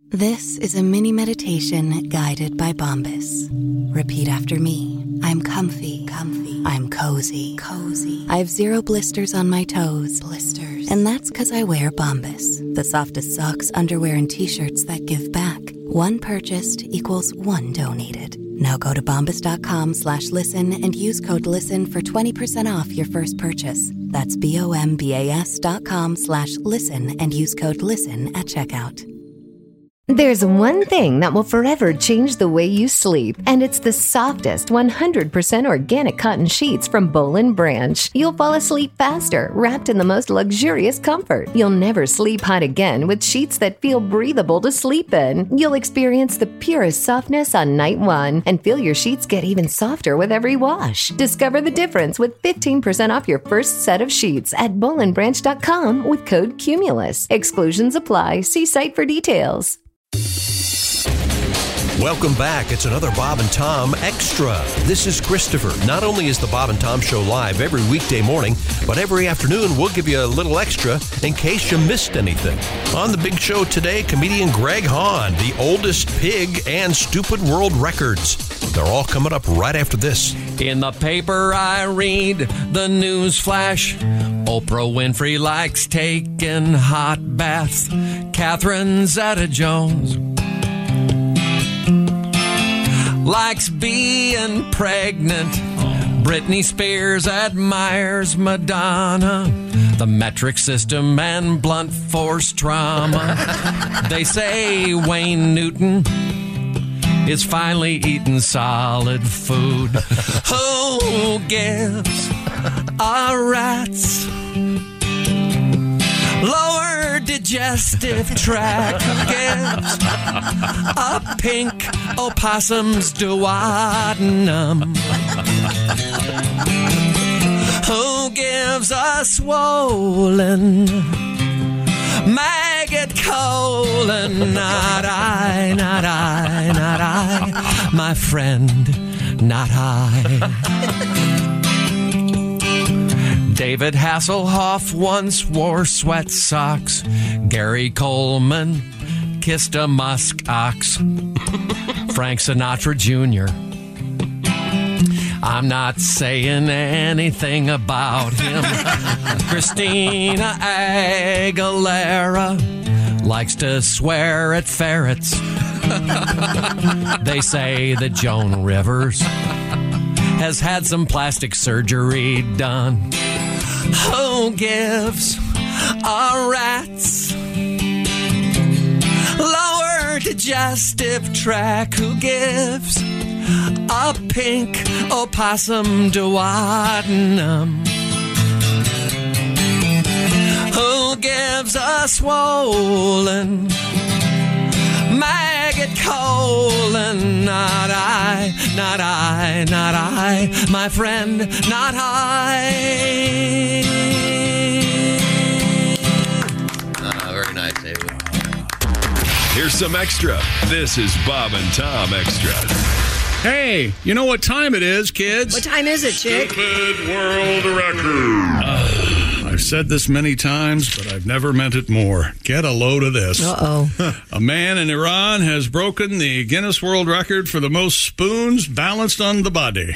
This is a mini meditation guided by Bombas. Repeat after me. I'm comfy. I'm cozy. I have 0 blisters on my toes. And that's because I wear Bombas, the softest socks, underwear, and T-shirts that give back. One purchased equals one donated. Now go to bombas.com/listen and use code LISTEN for 20% off your first purchase. That's bombas.com/listen and use code LISTEN at checkout. There's one thing that will forever change the way you sleep, and it's the softest 100% organic cotton sheets from Boll & Branch. You'll fall asleep faster, wrapped in the most luxurious comfort. You'll never sleep hot again with sheets that feel breathable to sleep in. You'll experience the purest softness on night one and feel your sheets get even softer with every wash. Discover the difference with 15% off your first set of sheets at bollandbranch.com with code CUMULUS. Exclusions apply. See site for details. Welcome back. It's another Bob and Tom Extra. This is Christopher. Not only is the Bob and Tom Show live every weekday morning, but every afternoon we'll give you a little extra in case you missed anything. On the big show today, comedian Greg Hahn, the oldest pig and stupid world records. They're all coming up right after this. In the paper I read the news flash. Oprah Winfrey likes taking hot baths. Catherine Zeta-Jones likes being pregnant. Britney Spears admires Madonna. The metric system and blunt force trauma. They say Wayne Newton is finally eating solid food. Who gives a rat's lower digestive tract? Who gives a pink opossum's duodenum? Who gives a swollen maggot colon? Not I, not I, not I, my friend, not I. David Hasselhoff once wore sweat socks. Gary Coleman kissed a musk ox. Frank Sinatra Jr. I'm not saying anything about him. Christina Aguilera likes to swear at ferrets. They say that Joan Rivers has had some plastic surgery done. Who gives a rat's lower digestive tract? Who gives a pink opossum duodenum? Who gives a swollen maggot colon? Not I, not I, not I, my friend, not I. Very nice, David. Here's some extra. This is Bob and Tom Extra. Hey, you know what time it is, kids? What time is it, Chick? Stupid world record. I've said this many times, but I've never meant it more. Get a load of this. Uh-oh. A man in Iran has broken the Guinness World Record for the most spoons balanced on the body.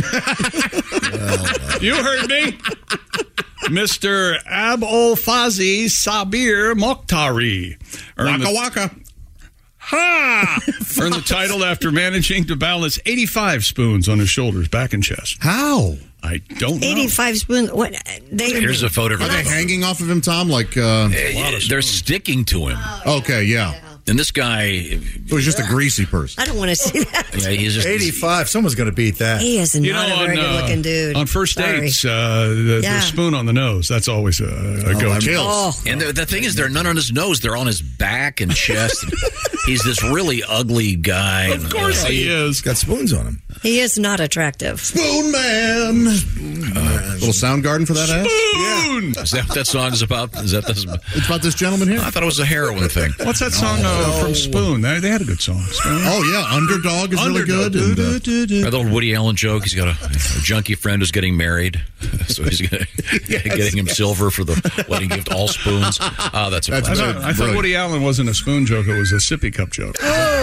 You heard me. Mr. Abolfazi Sabir Mokhtari. Waka waka. Ha! Earned the title after managing to balance 85 spoons on his shoulders, back and chest. How? I don't know. 85 spoons. What? Here's a photograph. Are they hanging off of him, Tom? Like they're sticking to him. Okay, yeah. And this guy... It was just a greasy person. I don't want to see that. Yeah, he's just 85. Someone's going to beat that. He is not a very good-looking dude. On first dates, the spoon on the nose, that's always a go-to. Oh. And the thing is, they're none on his nose. They're on his back and chest. He's this really ugly guy. Of course he is. He's got spoons on him. He is not attractive. Spoon man. Little sound garden for that ass? Spoon! Is that what that song is about? Is that this? It's about this gentleman here? I thought it was a heroin thing. What's that song from Spoon? They had a good song. Spoon. Oh, yeah. Underdog is really good. And, That old Woody Allen joke. He's got a junkie friend who's getting married, so he's getting him silver for the wedding gift. All spoons. That's a classic. I thought Woody Allen wasn't a spoon joke. It was a sippy cup joke.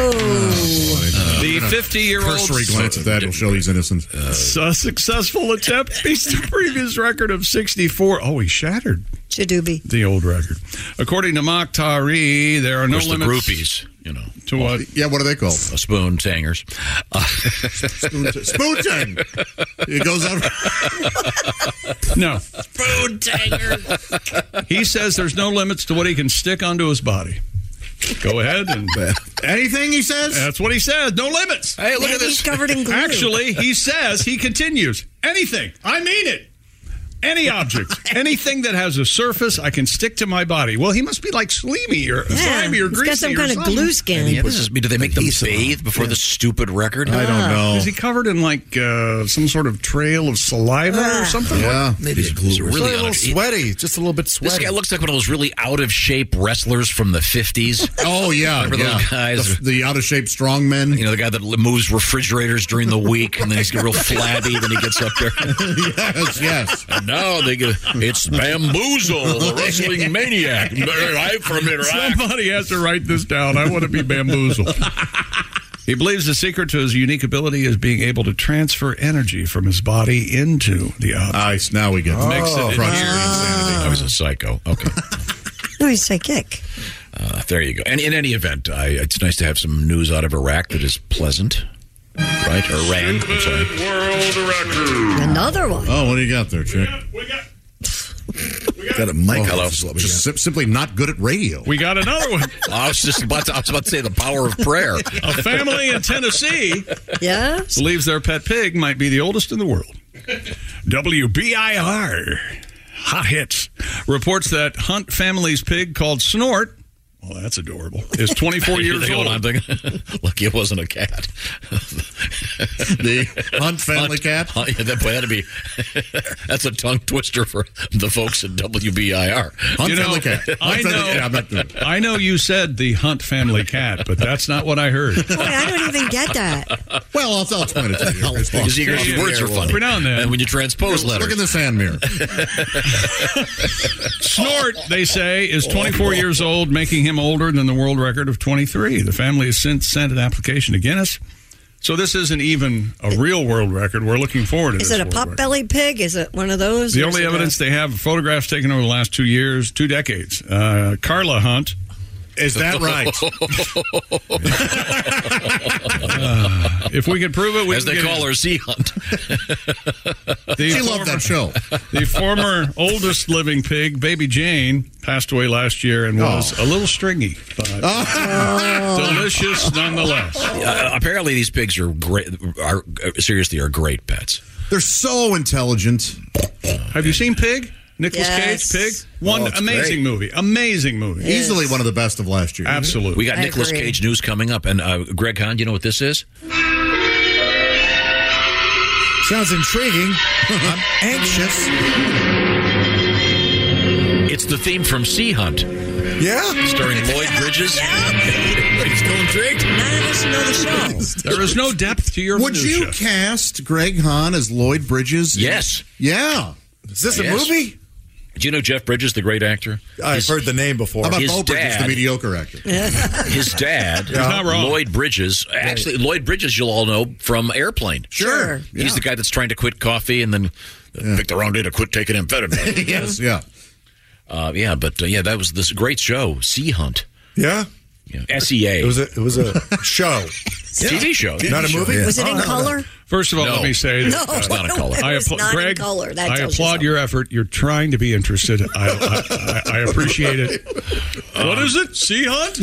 The 50-year-old cursory glance at that will show he's innocent. A successful attempt beats the previous record of 64. Oh, he shattered the old record. According to Mokhtari, there are no limits. The groupies, To what? Yeah, what are they called? Spoon tangers. Spoon tang. It goes out. No. Spoon tanger. He says there's no limits to what he can stick onto his body. Go ahead and anything he says. That's what he says. No limits. Hey, look at this. He's covered in glue. Actually, he says he continues. Anything. I mean it. Any object, anything that has a surface, I can stick to my body. Well, he must be like slimy or greasy. He's got some kind of glue skin. Yeah, do they make them bathe before the stupid record? I don't know. Is he covered in like some sort of trail of saliva or something? Yeah, maybe it's glue. Really a little sweaty, just a little bit sweaty. This guy looks like one of those really out of shape wrestlers from the 50s. Oh yeah, remember those guys? The out of shape strong men. The guy that moves refrigerators during the week, and then he's real flabby. Then he gets up there. Yes. And now it's Bamboozle, the wrestling maniac. Somebody has to write this down. I want to be bamboozled. He believes the secret to his unique ability is being able to transfer energy from his body into the object. Nice. Now we get Makes it insanity. I was a psycho. Okay. No, he's psychic. There you go. And in any event, it's nice to have some news out of Iraq that is pleasant. Right? Iran. I'm sorry. World record. Another one. Oh, what do you got there, Chick? Got a mic. Hello. Just simply not good at radio. We got another one. I was about to say the power of prayer. A family in Tennessee Yes. believes their pet pig might be the oldest in the world. WBIR Hot Hits reports that Hunt family's pig called Snort, well, that's adorable, is 24 years old. I'm thinking, lucky it wasn't a cat. The Hunt family cat? That's a tongue twister for the folks at WBIR. Hunt family cat. I know you said the Hunt family cat, but that's not what I heard. Boy, I don't even get that. Well, I'll explain it to you. Because your words are funny. Every now and then. when you transpose letters. Look in the sand mirror. Snort, they say, is 24 years old, making him older than the world record of 23. The family has since sent an application to Guinness. So this isn't even a real world record. We're looking forward to this. Is it a pot-bellied pig? Is it one of those? The only evidence they have, photographs taken over the last 2 decades. Carla Hunt. Is that right? If we could prove it, as they call her, Sea Hunt. She loved that show. The former oldest living pig, Baby Jane, passed away last year and was a little stringy, but delicious nonetheless. Apparently, these pigs are great. Are great pets. They're so intelligent. Have you seen Pig? Nicolas Cage, Pig? Amazing movie. Amazing movie. Yes. Easily one of the best of last year. Absolutely. We got Nicolas Cage news coming up. And Greg Hahn, do you know what this is? Sounds intriguing. I'm anxious. It's the theme from Sea Hunt. Yeah? Starring Lloyd Bridges. Are you still intrigued? None of us know the show. There is no depth to your Would minutia. you cast Greg Hahn as Lloyd Bridges? Yes. Yeah. Is this a movie? Do you know Jeff Bridges, the great actor? I've heard the name before. How about His Bo Bridges, dad- the mediocre actor? His dad, not wrong. Lloyd Bridges. Actually, Lloyd Bridges, you'll all know from Airplane. Sure. He's the guy that's trying to quit coffee and then pick the wrong day to quit taking amphetamine. Yes, yeah. That was this great show, Sea Hunt. Yeah? SEA. It was a show. TV show. Not a movie? Was it in color? First of all, let me say that it's not in color. It's not Greg, in color. That I tells applaud you your effort. You're trying to be interested. I appreciate it. What is it? Sea Hunt?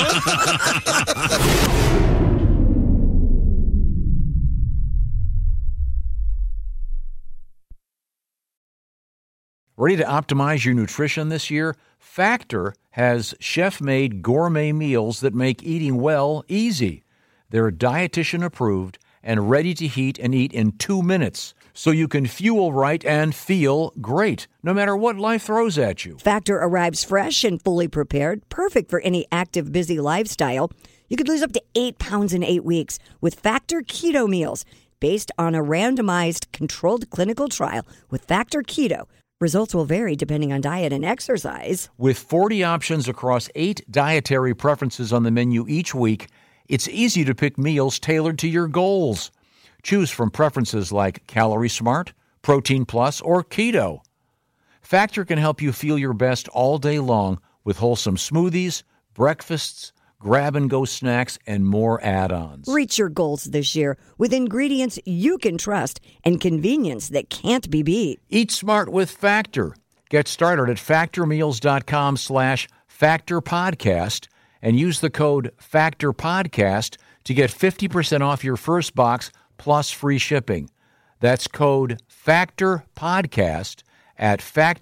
Ready to optimize your nutrition this year? Factor has chef-made gourmet meals that make eating well easy. They're dietitian approved and ready to heat and eat in 2 minutes. so you can fuel right and feel great, no matter what life throws at you. Factor arrives fresh and fully prepared, perfect for any active, busy lifestyle. You could lose up to 8 pounds in 8 weeks with Factor Keto Meals, based on a randomized, controlled clinical trial with Factor Keto. Results will vary depending on diet and exercise. With 40 options across 8 dietary preferences on the menu each week, it's easy to pick meals tailored to your goals. Choose from preferences like Calorie Smart, Protein Plus, or Keto. Factor can help you feel your best all day long with wholesome smoothies, breakfasts, grab-and-go snacks, and more add-ons. Reach your goals this year with ingredients you can trust and convenience that can't be beat. Eat smart with Factor. Get started at factormeals.com/factorpodcast and use the code FACTORPODCAST to get 50% off your first box plus free shipping. That's code FACTORPODCAST at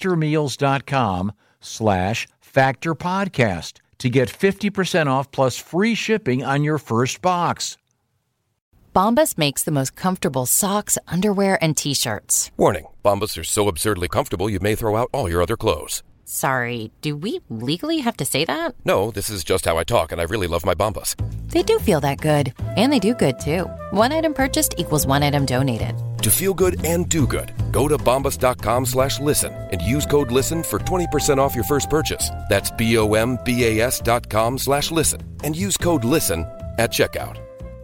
factormeals.com/factorpodcast to get 50% off plus free shipping on your first box. Bombas makes the most comfortable socks, underwear, and T-shirts. Warning, Bombas are so absurdly comfortable you may throw out all your other clothes. Sorry, do we legally have to say that? No, this is just how I talk, and I really love my Bombas. They do feel that good. And they do good, too. One item purchased equals one item donated. To feel good and do good, go to bombas.com/listen and use code LISTEN for 20% off your first purchase. That's BOMBAS.com/listen and use code LISTEN at checkout.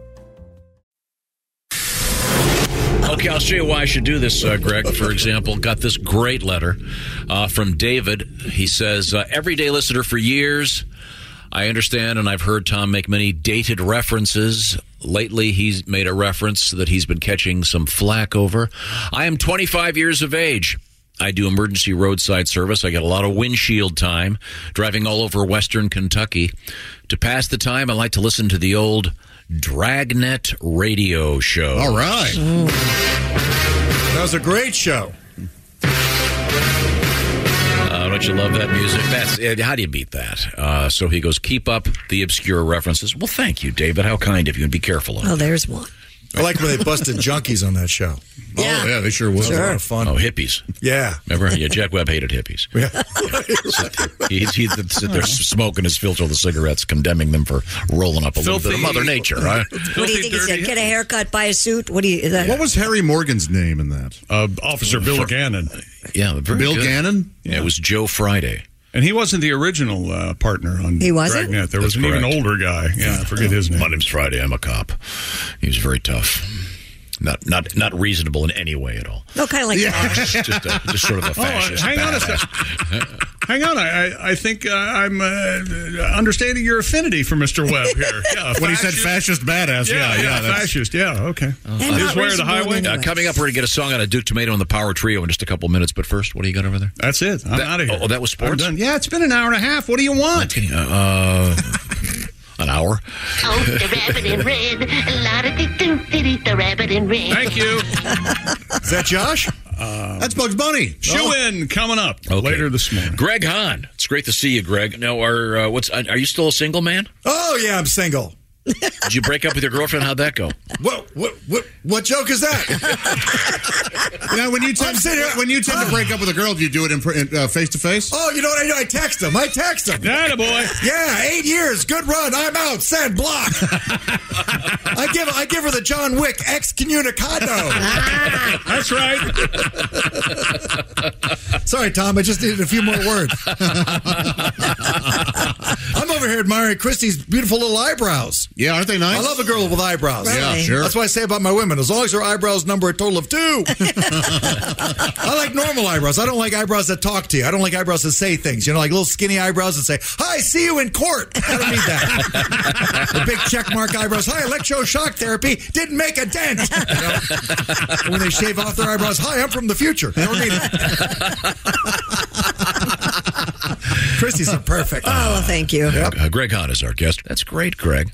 Okay, I'll show you why I should do this, Greg. For example, got this great letter from David. He says, everyday listener for years. I understand, and I've heard Tom make many dated references. Lately, he's made a reference that he's been catching some flack over. I am 25 years of age. I do emergency roadside service. I get a lot of windshield time driving all over western Kentucky. To pass the time, I like to listen to the old Dragnet radio show. All right. That was a great show. Don't you love that music? That's how do you beat that? So he goes, keep up the obscure references. Well, thank you, David. How kind of you, and be careful of it. Oh, there's one. I like when they busted junkies on that show. Yeah. Oh, yeah, they sure will. That was a lot of fun. Oh, hippies. Yeah. Remember? Yeah, Jack Webb hated hippies. Yeah. He'd sit there smoking his filter of the cigarettes, condemning them for rolling up a little bit of Mother Nature, right? What do you think he said? Get a haircut, buy a suit? What was Harry Morgan's name in that? Officer Bill Gannon. Yeah, Bill Gannon? Yeah, it was Joe Friday. And he wasn't the original partner on He wasn't? Dragnet. There was an even older guy. Yeah, I forget his name. My name's Friday. I'm a cop. He was very tough. Not reasonable in any way at all. No, kind of like just sort of a fascist. Hang on a second. Hang on. I think I'm understanding your affinity for Mr. Webb here. Yeah, when he said fascist badass. Yeah, fascist. Yeah, okay. His way or the highway. Coming up, we're going to get a song out of Duke Tomato and the Power Trio in just a couple minutes. But first, what do you got over there? That's it. I'm out of here. Oh, that was sports? I'm done. Yeah, it's been an hour and a half. What do you want? An hour. Oh, the rabbit in red. The rabbit in red. Thank you. Is that Josh? That's Bugs Bunny. Shoe-in coming up later this morning. Greg Hahn. It's great to see you, Greg. Now, are you still a single man? Oh, yeah, I'm single. Did you break up with your girlfriend? How'd that go? What joke is that? When you tend to break up with a girl, do you do it in face to face? Oh, you know what I do? I text him. Atta boy. Yeah, 8 years. Good run. I'm out. Send. Block. I give her the John Wick excommunicado. That's right. Sorry, Tom. I just needed a few more words. I'm over here admiring Christy's beautiful little eyebrows. Yeah, aren't they nice? I love a girl with eyebrows. Really? Yeah, sure. That's what I say about my women. As long as her eyebrows number a total of 2. I like normal eyebrows. I don't like eyebrows that talk to you. I don't like eyebrows that say things. You know, like little skinny eyebrows that say, "Hi, see you in court." I don't need that. The big check mark eyebrows. "Hi, electroshock therapy didn't make a dent." You know? When they shave off their eyebrows, "Hi, I'm from the future." I don't need it. Christy's are perfect. Oh, well, thank you. Yep. Greg Hahn is our guest. That's great, Greg.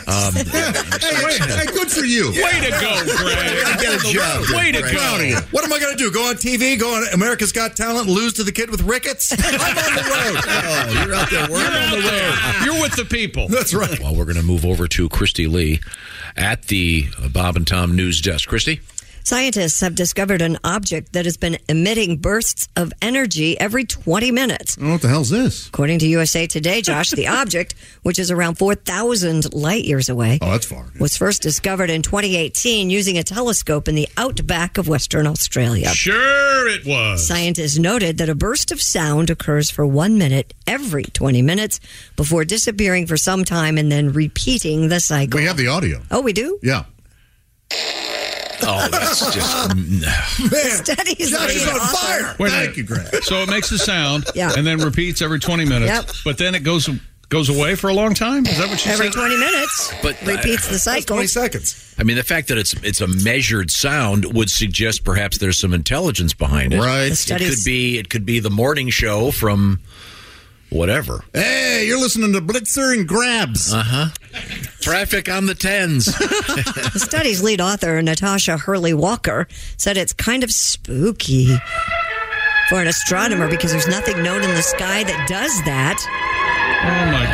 Hey, good for you. Way to go, Greg. Get a job. Way to go. What am I going to do? Go on TV? Go on America's Got Talent? Lose to the kid with rickets? I'm on the road. Oh, you're out there working on the road. You're with the people. That's right. Well, we're going to move over to Christy Lee at the Bob and Tom News Desk. Christy? Scientists have discovered an object that has been emitting bursts of energy every 20 minutes. Oh, what the hell's this? According to USA Today, Josh, the object, which is around 4,000 light years away, that's far, was first discovered in 2018 using a telescope in the outback of Western Australia. Sure it was. Scientists noted that a burst of sound occurs for 1 minute every 20 minutes before disappearing for some time and then repeating the cycle. We have the audio. Oh, we do? Yeah. Oh, that's just... Studies Josh is on fire. Thank you, Greg. So it makes a sound Yeah. and then repeats every 20 minutes. Yep. But then it goes away for a long time? Is that what you Every said? 20 minutes. But repeats the cycle. 20 seconds. I mean, the fact that it's a measured sound would suggest perhaps there's some intelligence behind it. Right. It could be the morning show from whatever. Hey, you're listening to Blitzer and Grabs. Traffic on the 10s. The study's lead author, Natasha Hurley Walker, said it's kind of spooky for an astronomer because there's nothing known in the sky that does that. Oh, my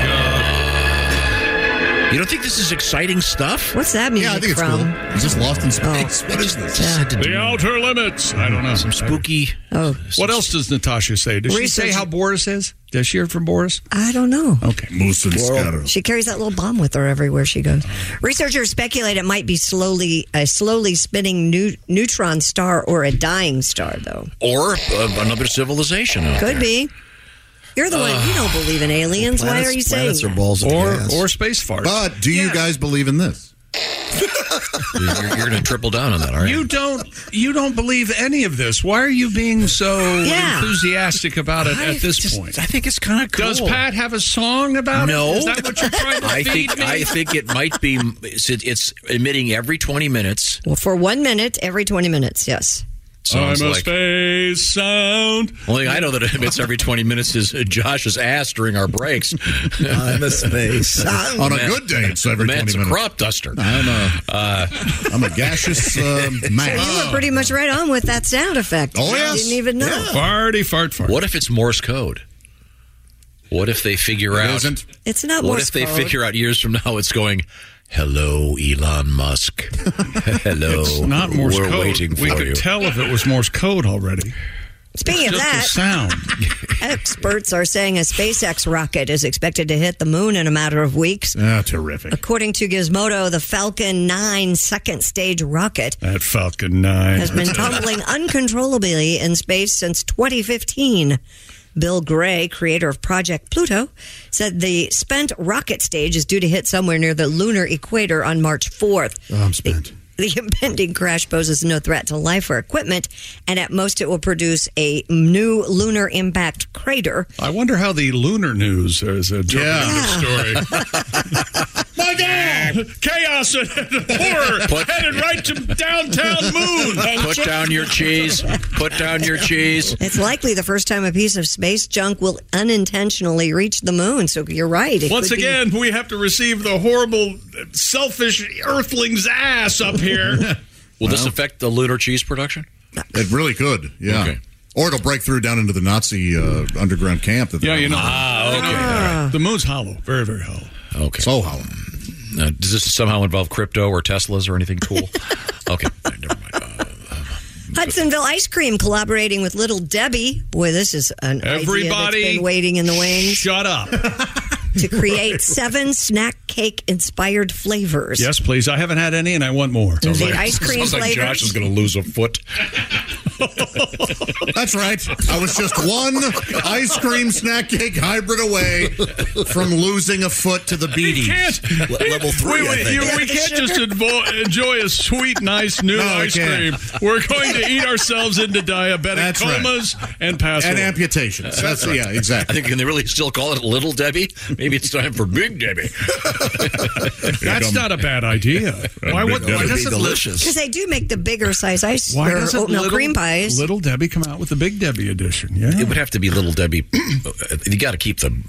God. You don't think this is exciting stuff? What's that music Yeah, I think it's from? cool. He's just lost in space. What is this? The outer limits. I don't know. Some spooky... Oh. What else does Natasha say? Does she say how Boris is? Does she hear from Boris? I don't know. Okay. Moose and Scatter. She carries that little bomb with her everywhere she goes. Researchers speculate it might be a slowly spinning neutron star or a dying star, though. Or another civilization out Could there. be. You're the one. You don't believe in aliens. Why are you saying Planets are that? balls of gas. Or space farts. But do you guys believe in this? You're going to triple down on that, aren't you? You don't believe any of this. Why are you being so Yeah. enthusiastic about it at this point? I think it's kind of cool. Does Pat have a song about No. it? Is that what you're trying to feed me? I think it might be. It's emitting every 20 minutes. Well, for 1 minute, every 20 minutes, yes. Sounds I'm a like. space sound. Only thing I know that it emits every 20 minutes is Josh's ass during our breaks. I'm a space sound. On a good day, it's every 20 Man's minutes. a crop duster. I'm a gaseous mass. You were pretty much right on with that sound effect. Oh, yes. Didn't even know. Farty, fart. What if it's Morse code? What if they figure out? Isn't. It's not What Morse if they code. figure out years from now it's going, hello, Elon Musk. Hello. It's not Morse We're code. waiting for We could you. tell if it was Morse code already. Speaking of Just that, a sound. experts are saying a SpaceX rocket is expected to hit the moon in a matter of weeks. Terrific. According to Gizmodo, the Falcon 9 second stage rocket That Falcon 9 has been tumbling uncontrollably in space since 2015. Bill Gray, creator of Project Pluto, said the spent rocket stage is due to hit somewhere near the lunar equator on March 4th. Oh, I'm spent. The impending crash poses no threat to life or equipment, and at most it will produce a new lunar impact crater. I wonder how the Lunar News is interpreting Yeah. the story. My God! Chaos and horror headed right to downtown moon. Put down your cheese. Put down your cheese. It's likely the first time a piece of space junk will unintentionally reach the moon, so you're right. It Once could be- again, we have to receive the horrible, selfish earthling's ass up here. Will this affect the lunar cheese production? It really could, yeah. Okay. Or it'll break through down into the Nazi underground camp. That Yeah, you know. okay. The moon's hollow. Very, very hollow. Okay. So hollow. Does this somehow involve crypto or Teslas or anything cool? Okay. Never mind. Hudsonville Ice Cream collaborating with Little Debbie. Boy, this is an idea Everybody that's been waiting in the wings. Shut up. To create 7 snack cake inspired flavors. Yes, please. I haven't had any, and I want more. The ice cream Sounds like flavors. Josh is going to lose a foot. That's right. I was just one ice cream snack cake hybrid away from losing a foot to the We beaties. can't. Level 3, I think. We can't just enjoy a sweet, nice new No, we ice cream. can't. We're going to eat ourselves into diabetic That's right. comas and pass And away. amputations. That's yeah, I exactly. think, can they really still call it Little Debbie? Maybe it's time for Big Debbie. That's not a bad idea. Why That would doesn't be delicious. Because they do make the bigger size ice Why or doesn't oatmeal Little cream pies pies. Little Debbie come out with the Big Debbie edition. Yeah, It would have to be Little Debbie. You got to keep the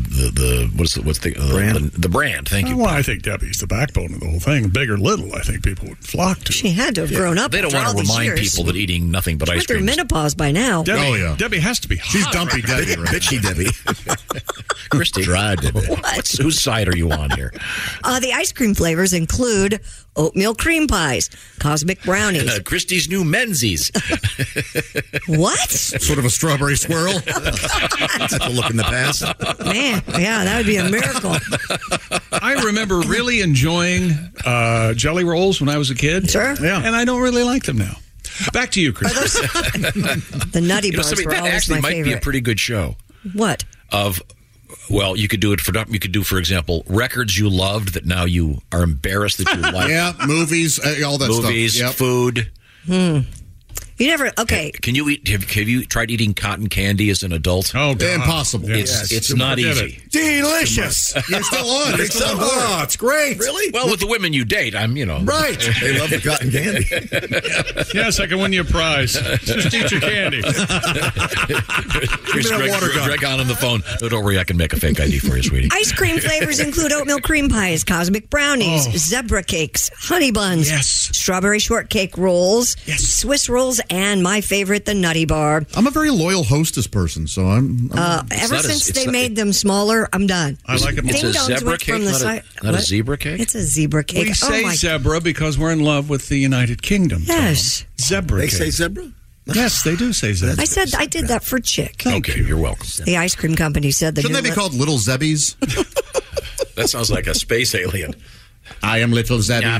brand. The brand. Thank you. Well, I think Debbie's the backbone of the whole thing. Big or little, I think people would flock to. She had to have grown up. They don't after want to all these remind years. people that eating nothing but She's ice went cream. through menopause by now. Debbie, Debbie has to be hot. She's dumpy Debbie. Right? Bitchy Debbie. Christy, Dry Debbie. What? Whose side are you on here? The ice cream flavors include oatmeal cream pies, cosmic brownies. Christy's new Menzies. What? Sort of a strawberry swirl. That's a look in the past. Man, yeah, that would be a miracle. I remember really enjoying jelly rolls when I was a kid. Sure. Yeah. And I don't really like them now. Back to you, Chris. The Nutty Bars Somebody, were that always actually my might favorite. be a pretty good show. What? Well, you could do it for example, records you loved that now you are embarrassed that you like. Yeah, movies, all that stuff. Movies, Yep. food. You never, okay. Can you eat? Have you tried eating cotton candy as an adult? Oh, God. Impossible. It's not easy. Delicious. You're still on. You're still on board. Oh, it's great. Really? Well, with the women you date, Right. They love the cotton candy. Yes, I can win you a prize. Just eat your candy. Here's Greg on the phone. No, don't worry, I can make a fake ID for you, sweetie. Ice cream flavors include oatmeal cream pies, cosmic brownies, zebra cakes, honey buns, strawberry shortcake rolls, Swiss rolls, and my favorite, the Nutty Bar. I'm a very loyal Hostess person, so I'm ever since they made them smaller, I'm done. I like it more. It's a Ding-dongs zebra went from cake, the not a what? zebra cake? It's a zebra cake. We say my zebra because we're in love with the United Kingdom. Yes. Tom. Zebra They cake. say zebra? Yes, they do say zebra. I said I did that for Chick. Okay, you're welcome. The ice cream company said that. Shouldn't they be called Little Zebbies? That sounds like a space alien. I am Little Zebby.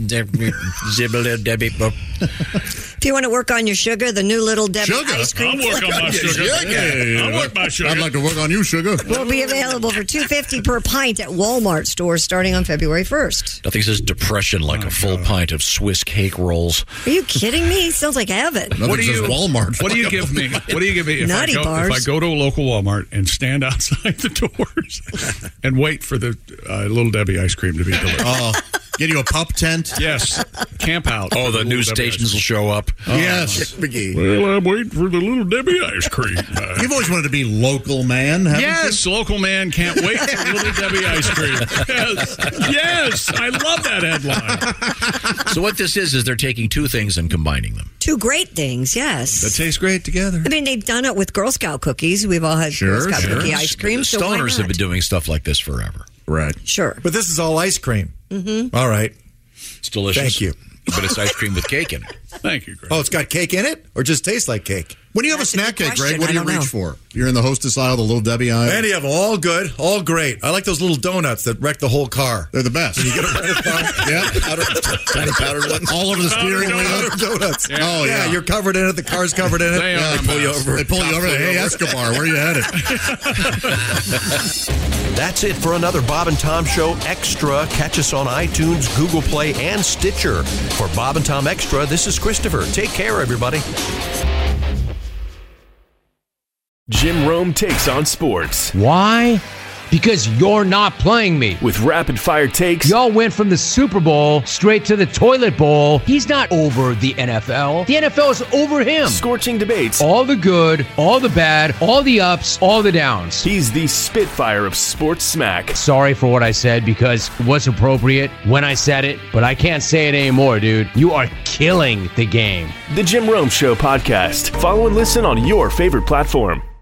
If you want to work on your sugar, the new Little Debbie Sugar? ice cream I'll work on my sugar. I'll work my sugar. I'd like to work on you, sugar. will be available for $2.50 per pint at Walmart stores starting on February 1st. Nothing says depression like a full pint of Swiss cake rolls. Are you kidding me? Sounds like heaven. What do says you Walmart. What do you give me? What do you give me if Nutty I bars. go to a local Walmart and stand outside the doors and wait for the Little Debbie ice cream to be delivered? Oh, get you a pup tent? Yes, camp out. Oh, the news stations will show up. Yes. McGee. Well, I'm waiting for the Little Debbie ice cream. You've always wanted to be local man, haven't Yes, local man can't wait for Little Debbie ice cream. Yes, I love that headline. So what this is they're taking two things and combining them. Two great things, yes. That tastes great together. I mean, they've done it with Girl Scout cookies. We've all had Girl Scout cookie ice cream. So why Stoners have not? been doing stuff like this forever. Right. Sure. But this is all ice cream. Mm-hmm. All right. It's delicious. Thank you. But it's ice cream with cake in it. Thank you, Greg. Oh, it's got cake in it? Or just tastes like cake? When you have That's a snack a good cake, Greg, question. what do you I don't reach know. for? You're in the Hostess aisle, the Little Debbie aisle. Any of them. All good. All great. I like those little donuts that wreck the whole car. They're the best. You get a whole car? Yeah. Tiny powdered ones. All over the steering wheel. Powdered donuts. Yeah. Oh, yeah. You're covered in it. The car's covered in it. They are They pull you over. They pull you over. Hey, Escobar, where you headed? That's it for another Bob and Tom Show Extra. Catch us on iTunes, Google Play, and Stitcher. For Bob and Tom Extra, this is Christopher. Take care, everybody. Jim Rome takes on sports Why? Because you're not playing me. with rapid fire takes, Y'all went from the Super Bowl straight to the toilet bowl. He's not over the NFL. The NFL is over him. scorching debates. All the good, all the bad, all the ups, all the downs. He's the Spitfire of sports smack. Sorry for what I said because it was appropriate when I said it, but I can't say it anymore, dude. You are killing the game. The Jim Rome Show podcast. Follow and listen on your favorite platform.